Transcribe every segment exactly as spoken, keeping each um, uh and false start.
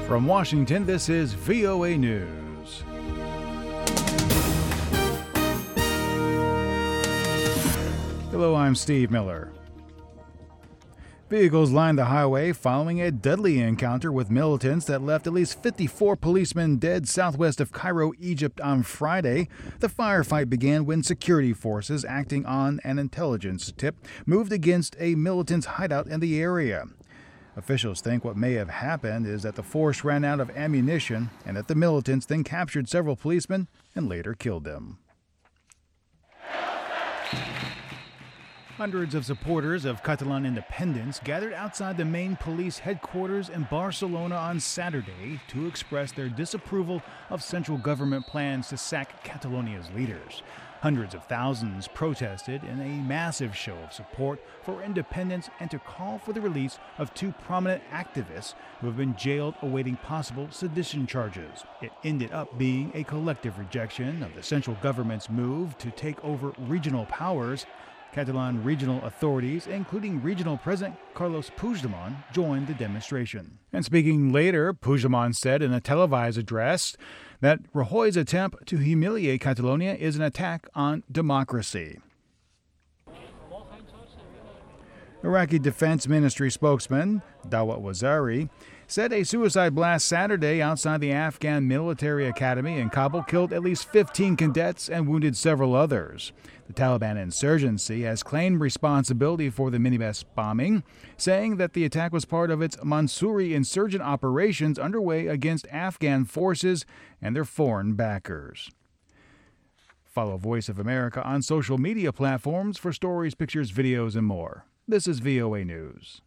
From Washington, this is V O A News. Hello, I'm Steve Miller. Vehicles lined the highway following a deadly encounter with militants that left at least fifty-four policemen dead southwest of Cairo, Egypt on Friday. The firefight began when security forces acting on an intelligence tip moved against a militants' hideout in the area. Officials think what may have happened is that the force ran out of ammunition and that the militants then captured several policemen and later killed them. Hundreds of supporters of Catalan independence gathered outside the main police headquarters in Barcelona on Saturday to express their disapproval of central government plans to sack Catalonia's leaders. Hundreds of thousands protested in a massive show of support for independence and to call for the release of two prominent activists who have been jailed awaiting possible sedition charges. It ended up being a collective rejection of the central government's move to take over regional powers. Catalan regional authorities, including regional president Carles Puigdemont, joined the demonstration. And speaking later, Puigdemont said in a televised address that Rajoy's attempt to humiliate Catalonia is an attack on democracy. Iraqi Defense Ministry spokesman Dawat Wazari said a suicide blast Saturday outside the Afghan military academy in Kabul killed at least fifteen cadets and wounded several others. The Taliban insurgency has claimed responsibility for the minibus bombing, saying that the attack was part of its Mansouri insurgent operations underway against Afghan forces and their foreign backers. Follow Voice of America on social media platforms for stories, pictures, videos, and more. This is V O A News.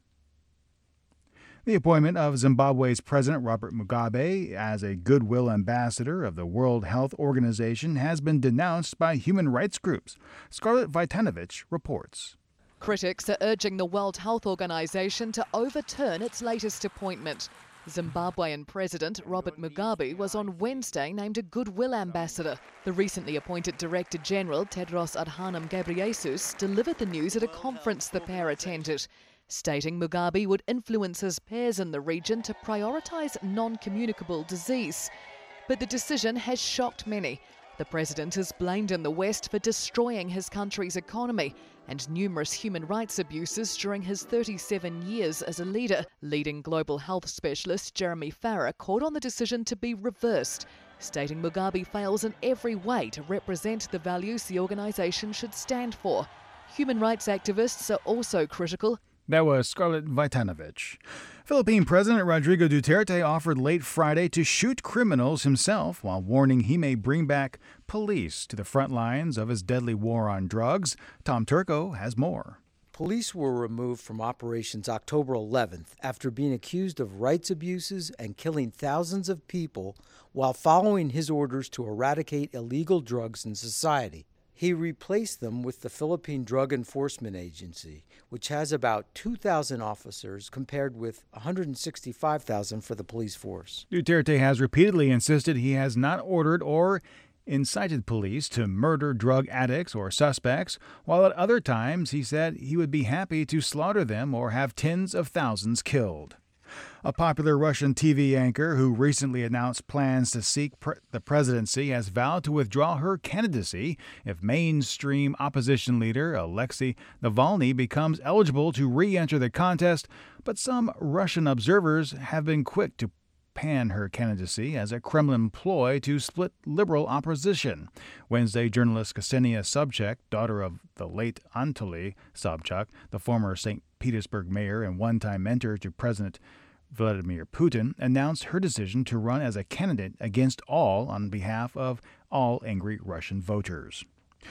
The appointment of Zimbabwe's President Robert Mugabe as a goodwill ambassador of the World Health Organization has been denounced by human rights groups. Scarlett Vitanovich reports. Critics are urging the World Health Organization to overturn its latest appointment. Zimbabwean President Robert Mugabe was on Wednesday named a goodwill ambassador. The recently appointed Director General Tedros Adhanom Ghebreyesus delivered the news at a conference the pair attended, stating Mugabe would influence his peers in the region to prioritize non-communicable disease. But the decision has shocked many. The president is blamed in the West for destroying his country's economy and numerous human rights abuses during his thirty-seven years as a leader. Leading global health specialist Jeremy Farrar called on the decision to be reversed, stating Mugabe fails in every way to represent the values the organization should stand for. Human rights activists are also critical. That was Scarlett Vitanovich. Philippine President Rodrigo Duterte offered late Friday to shoot criminals himself while warning he may bring back police to the front lines of his deadly war on drugs. Tom Turco has more. Police were removed from operations October eleventh after being accused of rights abuses and killing thousands of people while following his orders to eradicate illegal drugs in society. He replaced them with the Philippine Drug Enforcement Agency, which has about two thousand officers compared with one hundred sixty-five thousand for the police force. Duterte has repeatedly insisted he has not ordered or incited police to murder drug addicts or suspects, while at other times he said he would be happy to slaughter them or have tens of thousands killed. A popular Russian T V anchor who recently announced plans to seek pre- the presidency has vowed to withdraw her candidacy if mainstream opposition leader Alexei Navalny becomes eligible to re-enter the contest, but some Russian observers have been quick to pan her candidacy as a Kremlin ploy to split liberal opposition. Wednesday, journalist Ksenia Sobchak, daughter of the late Anatoly Sobchak, the former Saint Petersburg mayor and one-time mentor to President Vladimir Putin, announced her decision to run as a candidate against all on behalf of all angry Russian voters.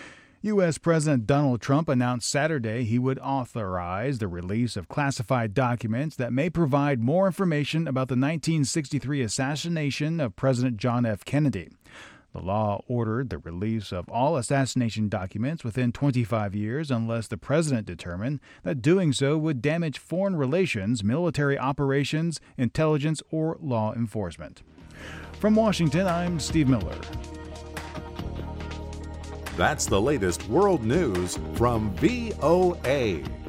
U S. President Donald Trump announced Saturday he would authorize the release of classified documents that may provide more information about the nineteen sixty-three assassination of President John F. Kennedy. The law ordered the release of all assassination documents within twenty-five years unless the president determined that doing so would damage foreign relations, military operations, intelligence, or law enforcement. From Washington, I'm Steve Miller. That's the latest world news from V O A.